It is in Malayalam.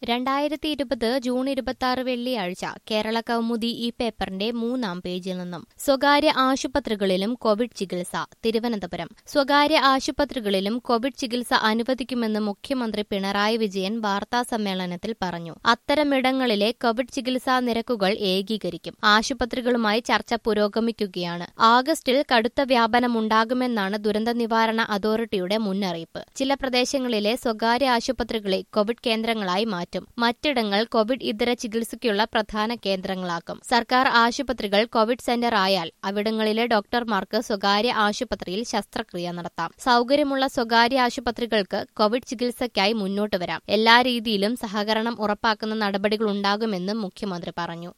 2020 ജൂൺ 26 വെള്ളിയാഴ്ച കേരള കൗമുദി ഈ പേപ്പറിന്റെ 3-ാം പേജിൽ നിന്നും സ്വകാര്യ ആശുപത്രികളിലും കോവിഡ് ചികിത്സ തിരുവനന്തപുരം സ്വകാര്യ ആശുപത്രികളിലും കോവിഡ് ചികിത്സ അനുവദിക്കുമെന്ന് മുഖ്യമന്ത്രി പിണറായി വിജയൻ വാർത്താസമ്മേളനത്തിൽ പറഞ്ഞു. അത്തരമിടങ്ങളിലെ കോവിഡ് ചികിത്സാ നിരക്കുകൾ ഏകീകരിക്കും. ആശുപത്രികളുമായി ചർച്ച പുരോഗമിക്കുകയാണ്. ആഗസ്റ്റിൽ കടുത്ത വ്യാപനമുണ്ടാകുമെന്നാണ് ദുരന്ത നിവാരണ അതോറിറ്റിയുടെ മുന്നറിയിപ്പ്. ചില പ്രദേശങ്ങളിലെ സ്വകാര്യ ആശുപത്രികളെ കോവിഡ് കേന്ദ്രങ്ങളായി മാറ്റും. മറ്റിടങ്ങൾ കോവിഡ് ഇതര ചികിത്സയ്ക്കുള്ള പ്രധാന കേന്ദ്രങ്ങളാക്കും. സർക്കാർ ആശുപത്രികൾ കോവിഡ് സെന്റർ ആയാൽ അവിടങ്ങളിലെ ഡോക്ടർമാർക്ക് സ്വകാര്യ ആശുപത്രിയിൽ ശസ്ത്രക്രിയ നടത്താം. സൌകര്യമുള്ള സ്വകാര്യ ആശുപത്രികൾക്ക് കോവിഡ് ചികിത്സയ്ക്കായി മുന്നോട്ട് വരാം. എല്ലാ രീതിയിലും സഹകരണം ഉറപ്പാക്കുന്ന നടപടികളുണ്ടാകുമെന്നും മുഖ്യമന്ത്രി പറഞ്ഞു.